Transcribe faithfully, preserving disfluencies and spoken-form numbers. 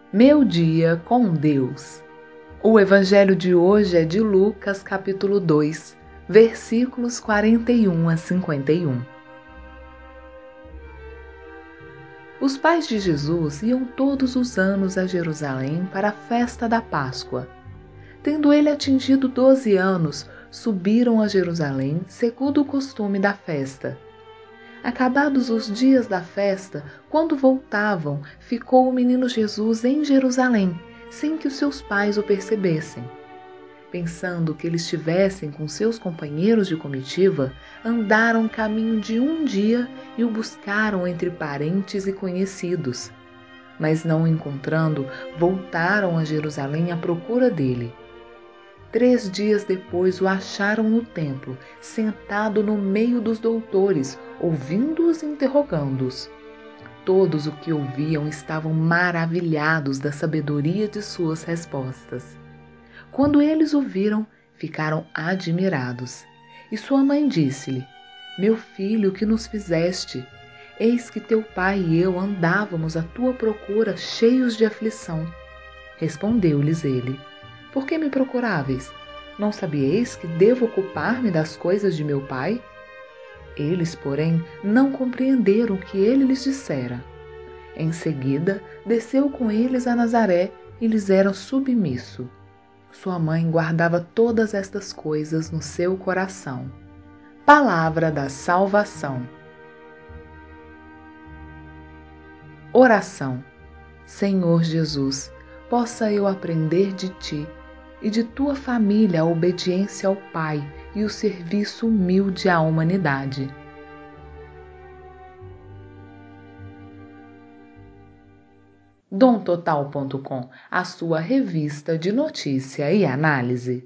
Meu dia com Deus. O evangelho de hoje é de Lucas, capítulo dois, versículos quarenta e um a cinquenta e um. Os pais de Jesus iam todos os anos a Jerusalém para a festa da Páscoa. Tendo ele atingido doze anos, subiram a Jerusalém, segundo o costume da festa. Acabados os dias da festa, quando voltavam, ficou o menino Jesus em Jerusalém, sem que os seus pais o percebessem. Pensando que eles estivessem com seus companheiros de comitiva, andaram caminho de um dia e o buscaram entre parentes e conhecidos. Mas não o encontrando, voltaram a Jerusalém à procura dele. Três dias depois o acharam no templo, sentado no meio dos doutores, ouvindo-os e interrogando-os. Todos o que ouviam estavam maravilhados da sabedoria de suas respostas. Quando eles o viram, ficaram admirados. E sua mãe disse-lhe: Meu filho, o que nos fizeste? Eis que teu pai e eu andávamos à tua procura, cheios de aflição. Respondeu-lhes ele: Por que me procuráveis? Não sabieis que devo ocupar-me das coisas de meu pai? Eles, porém, não compreenderam o que ele lhes dissera. Em seguida, desceu com eles a Nazaré e lhes era submisso. Sua mãe guardava todas estas coisas no seu coração. Palavra da salvação. Oração. Senhor Jesus, possa eu aprender de Ti e de Tua família a obediência ao Pai e o serviço humilde à humanidade. dom total ponto com, a sua revista de notícia e análise.